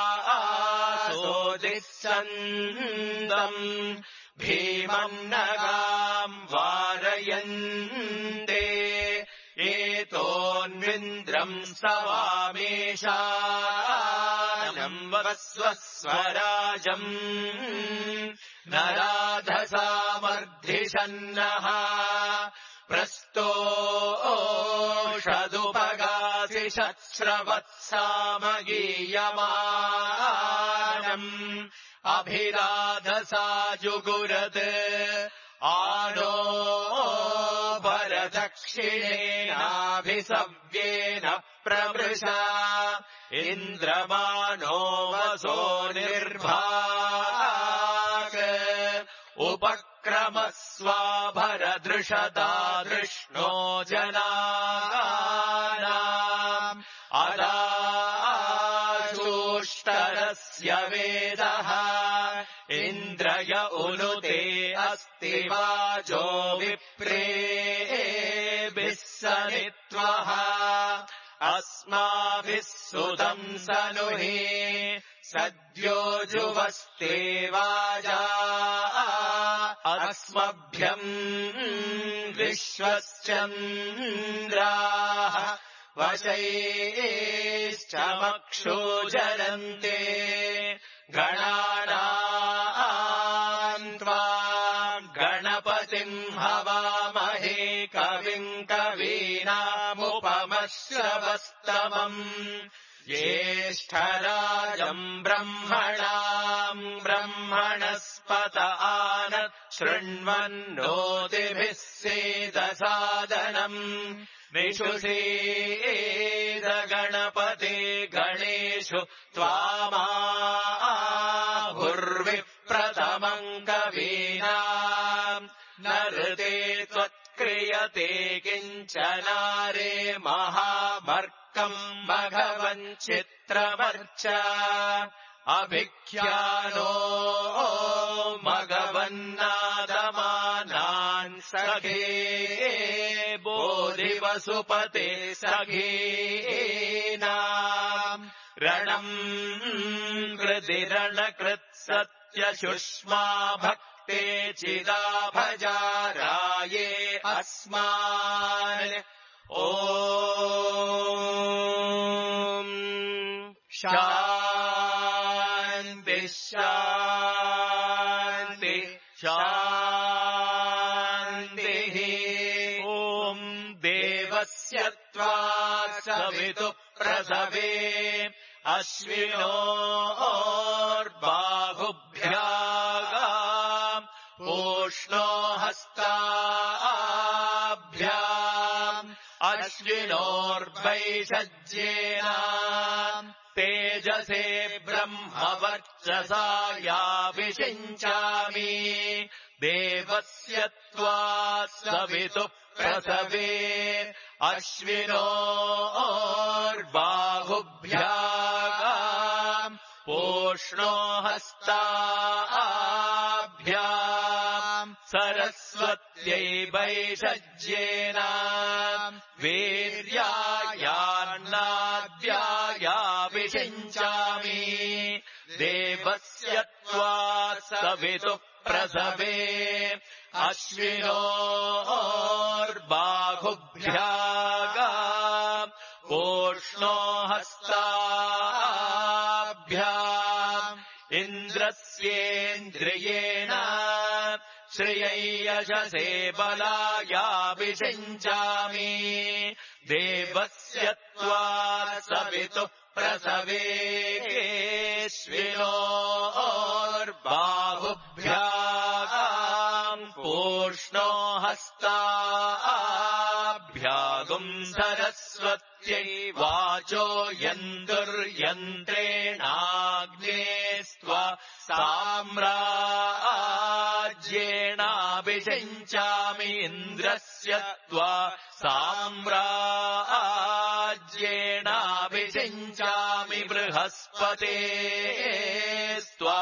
सोदिस्सन्दम् भीमम् नगाम् वारयन्ते एतोऽन्विन्द्रम् सवामेशानम् वस्वस्वराजम् नराधसामर्धिषन्नः प्रस्तोषदुपगासि शस्रवत्सामगीयमानम् अभिराधसाजुगुरत् आनो भरदक्षिणेनाभिसव्येन प्रवृषा इन्द्रमानो वसो निर्भाग उपक्रमस्वाभरदृशतादृष्णो जनानाम् अदाशूष्टरस्य वेदः इन्द्रय उनुते अस्ति वाजो विप्रेभिः सनित्वः अस्माभिः सुतम् सनुहि सद्यो जुवस्ते वाजा अस्मभ्यम् विश्वश्चन्द्राः वशैश्चमक्षोजरन्ते गणानाम् त्वा गणपतिम् हवामहे कविम् कवीनामुपमश्रवस्तमम् ज्येष्ठराजम् ब्रह्मणाम् ब्रह्मणस्पत आनत् शृण्वन्नोतिभिः सेदसादनम् निषुषेद गणपते गणेषु त्वामाहुर्विप्रथमम् कवीनाम् न ऋते त्वत्क्रियते किञ्चनारे महामर्कम् मघवञ्चित्रमर्च अभिख्यानो मघवन्नादमानान् सखे बोधिवसुपते सखेनाम् रणम् कृतिरणकृत्सत्यशुष्मा भक्ते चिदाभजाराये अस्मान् ॐ शान्ति शान्ति शान्तिः ॐ देवस्य त्वा सवितुः प्रसवे अश्विनोर्बाहुभ्याम् पूष्णो हस्ताभ्याम् अश्विनोर्वैषज्येन तेजसे ब्रह्मवर्चसा याभिषिञ्चामि देवस्य त्वा सवितुः प्रसवे अश्विनोर्बाहुभ्याम् पूष्णो हस्ताभ्याम् सरस्वत्यै वैषज्येन वीर्यायान्नाद्यायाभिषिञ्चामि देवस्य त्वा सवितुः प्रसवे अश्विनोर्बाहुभ्याम् पूष्णो हस्ताभ्याम् इन्द्रस्येन्द्रियेण श्रियै यशसे बलायाभिषिञ्चामि देवस्य त्वा सवितुः प्रसवे अश्विनोर्बाहुभ्याम् पूष्णो हस्ताभ्याम् भ्यागुम् सरस्वत्यै वाचो यन्तुर्यन्त्रेणाग्नेस्त्वा साम्राज्येणाभिषिञ्चामि इन्द्रस्य त्वा साम्राज्येणाभिषिञ्चामि बृहस्पतेस्त्वा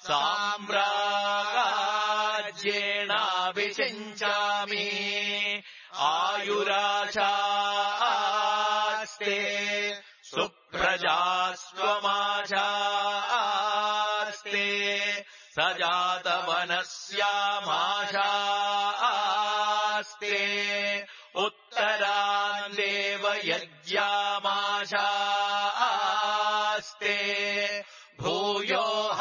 साम्राज्येणाभिषिञ्चामि आयुराशास्ते सुप्रजास्त्वमाशास्ते सजातवनस्यामाशास्ते उत्तरान् देवयज्ञामाशास्ते भूयो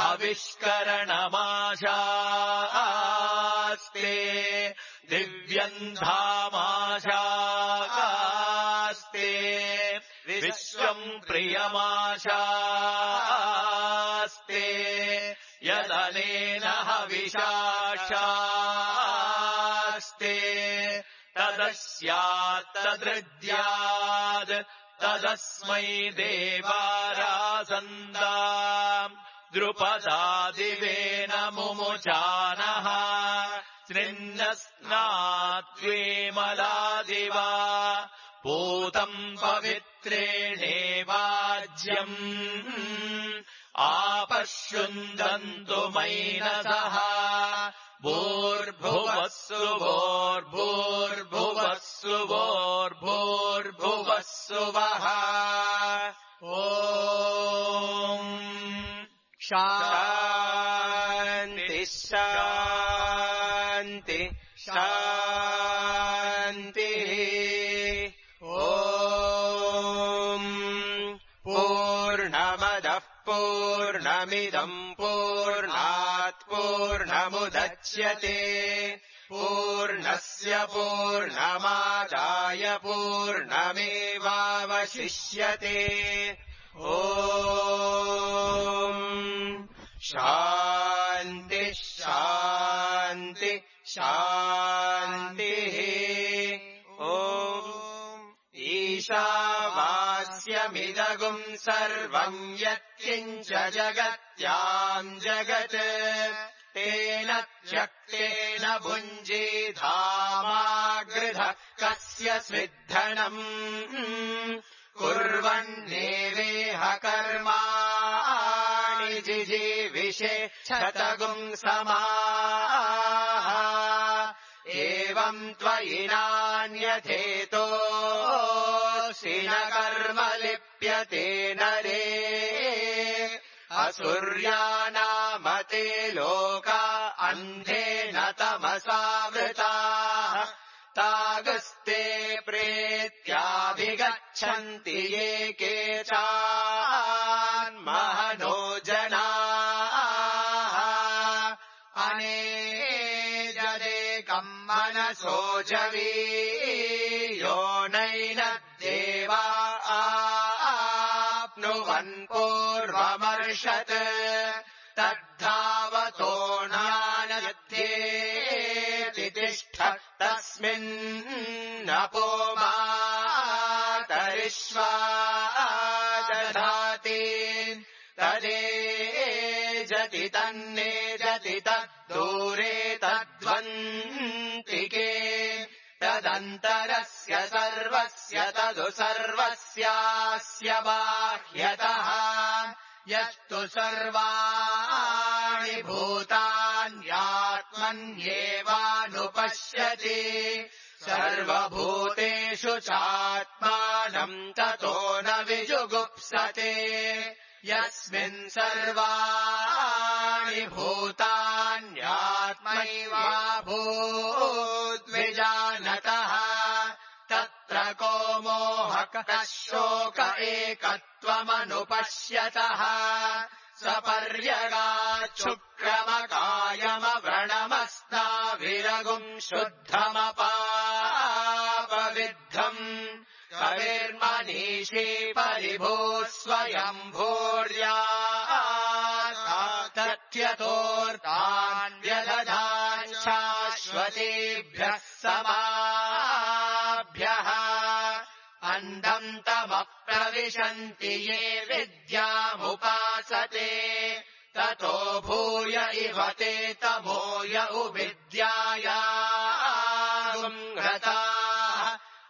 हविष्करणमाशास्ते दिव्यन्धामाशास्ते विश्वम् प्रियमाशास्ते यदनेन हविषाशास्ते तदस्यात्तदृद्याद् तदस्मै देवारासन्दाम् द्रुपदादिवेन मुमुचानः स्निन्नस्नात्वेमलादिवा पूतम् पवित्रेणेवाज्यम् आपश्युन्दन्तु मैनसः भूर्भुवस्सुवोर्भूर्भुवस्सुवोर्भूर्भुवस्सुवः ॐ शान्ति शान्ति शान्तिः ॐ पूर्णमदः पूर्णमिदम् पूर्णात् पूर्णमुदच्यते पूर्णस्य पूर्णमादाय पूर्णमेवावशिष्यते ॐ शान्ति शान्ति शान्तिः ॐ ईशावास्यमिदगुम् सर्वम् यत्किञ्च जगत्याम् जगत् तेन त्यक्तेन भुञ्जीधामागृधः कस्य स्विद्धनम् कुर्वन्नेवेह कर्माणि जिजीविषे शतगुम् समाः एवम् त्वयि नान्यथेतोऽसि न कर्म लिप्यते नरे असुर्यानामते लोका अन्धेन तमसावृताः तागस्ते प्रेत्याभिगच्छन्ति ये केचान्महनो जनाः अनेजदेकम् मनसो जवीयो नैन देवा आप्नुवन् पूर्वमर्षत् तद्धावतो ज्ञानयध्येति तिष्ठ तस्मिन्नपो मातरिष्वा दधाति तदेजति तन्नेजति तद्दूरे तद्वन्तिके तदन्तरस्य सर्वस्य तदु सर्वस्यास्य बाह्यतः यस्तु सर्वाणि भूतान्यात्मन्येवानुपश्यति सर्वभूतेषु चात्मानम् ततो न विजुगुप्सते यस्मिन् सर्वाणि भूतान्यात्मैवाभूद्विजानतः तत्र को मोहः शोक एकत्वमनुपश्यतः सपर्यगाच्छुक्रमकायमव्रणमस्ताविरगुम् शुद्धमपापविद्धम् कविर्मनीषी परिभूः स्वयम्भूर्याथोर्तान् व्यदधान् शाश्वतीभ्यः समाभ्यः अन्धम् तमप्रविशन्ति ये विद्यामुपासते ततो भूय इव ते तमोय उविद्यायागुङ्गताः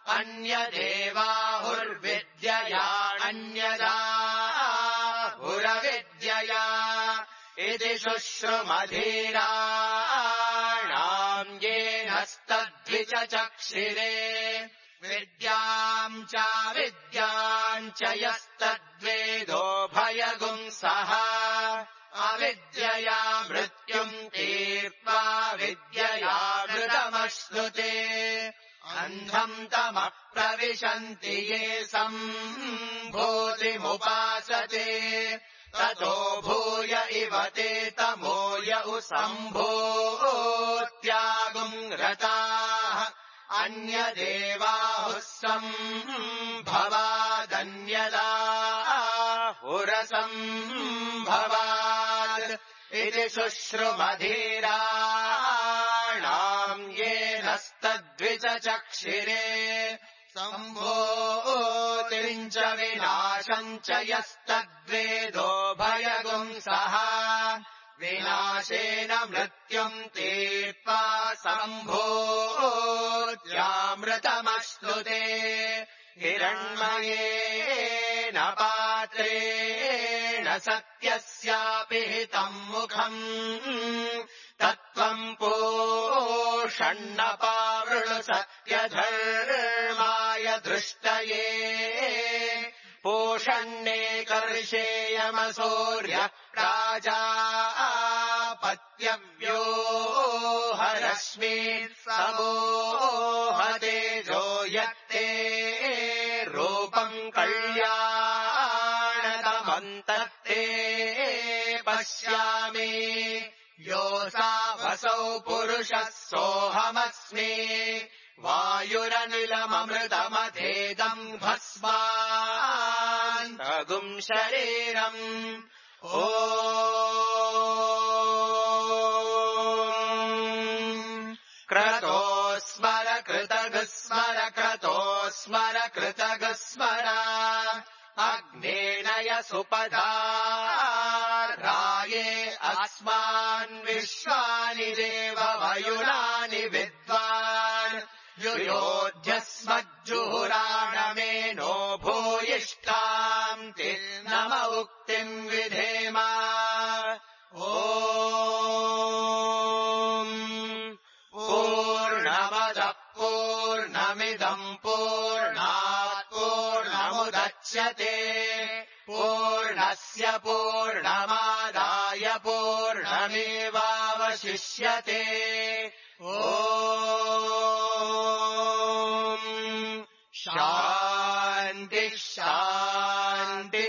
अन्यदेवाहुर्विद्यया अन्यदाहुरविद्यया इति शुश्रुमधीराणाम् येनस्तद्विचक्षिरे विद्याम् च यस्तद्वेदो भयगुंसः अविद्यया मृत्युम् तीर्त्वा विद्ययामृतमश्नुते अन्धम् तमप्रविशन्ति ये सम्भूतिमुपासते ततो भूय इव ते तमोय सम्भूत्यागुम् रताः अन्यदेवाहुः सम्भवादन्यदाहुरसम्भवात् इति शुश्रुमधीराणाम् येनस्तद्विचक्षिरे सम्भूतिम् च विनाशम् च यस्तद्वेदो भयगुंसः विनाशेन मृत्युम् तीर्त्वा सम्भूत्यामृतमश्नुते हिरण्मयेन पात्रेण सत्यस्यापि हितम् मुखम् तत्त्वम् पूषण्णपावृणु सत्यधर्माय दृष्टये पूषण्णे कर्षेयमसूर्य प्राजापत्यव्यो हरश्मिः समोहतेजो यत्ते रूपम् कल्याणतमन्तत्ते पश्यामि योऽसावसौ पुरुषः सोऽहमस्मि वायुरनिलममृतमथेदम् भस्मान्तगुम् शरीरम् ॐ क्रतो स्मर कृतगस्मर क्रतो स्मर कृतगस्मर अग्नेनय सुपदाराये अस्मान् विश्वानि देव वयुनानि विद्वान् युयोध्यस्मज्जुहुराणमेनो भूयिष्ठाम् ते नम उक्तिम् विधेम ॐ पूर्णमदः पूर्णमिदम् पूर्णात् पूर्णमुदच्यते पूर्णस्य पूर्णमादाय पूर्णमेवावशिष्यते ॐ शान्ति शान्ति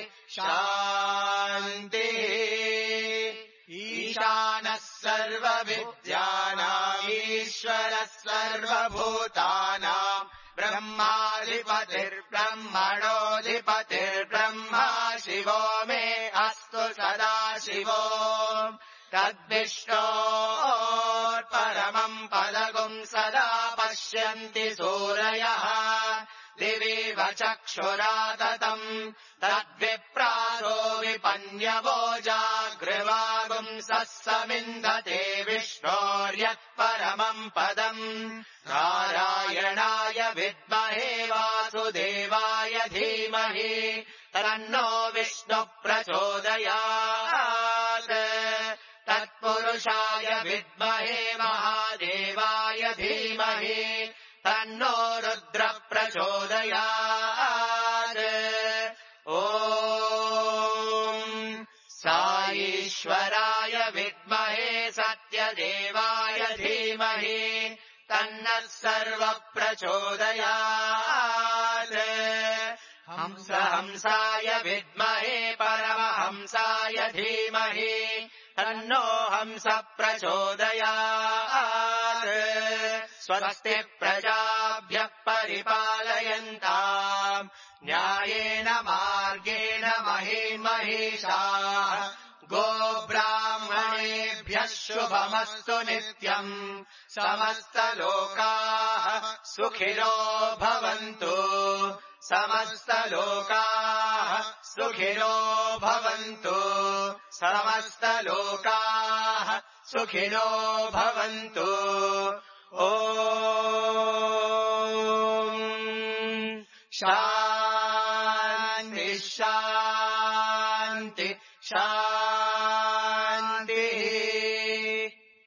शान्तिः ईशानः सर्वविद्यानाम् ईश्वरः सर्वभूतानाम् ब्रह्माधिपतिर्ब्रह्मणोऽधिपतिर्ब्रह्मा शिवो मे अस्तु सदा शिवो तद्विष्णोर्परमम् पदगुम् सदा पश्यन्ति सूरयः दिवीव चक्षुराततम् तद्विप्रासो विपन्यवो जागृवागुंसः समिन्धते विष्णोर्यत्परमम् पदम् नारायणाय विद्महे वासुदेवाय धीमहि तन्नो विष्णुः प्रचोदयात् तत्पुरुषाय विद्महे महादेवाय धीमहि तन्नो रुद्रः प्रचोदयात् ॐ साईश्वराय विद्महे सत्यदेवाय धीमहि तन्नः सर्वः प्रचोदयात् हंसाय विद्महे परमहंसाय धीमहि तन्नो हंसः प्रचोदयात् स्वस्ति प्रजाभ्यः परिपालयन्ताम् न्यायेन मार्गेण महीमहीषाः गोब्राह्मणेभ्यः शुभमस्तु नित्यम् समस्तलोकाः सुखिनो भवन्तु समस्तलोकाः सुखिनो भवन्तु समस्तलोकाः सुखिनो भवन्तु ॐ शान्ति शान्ति शान्ति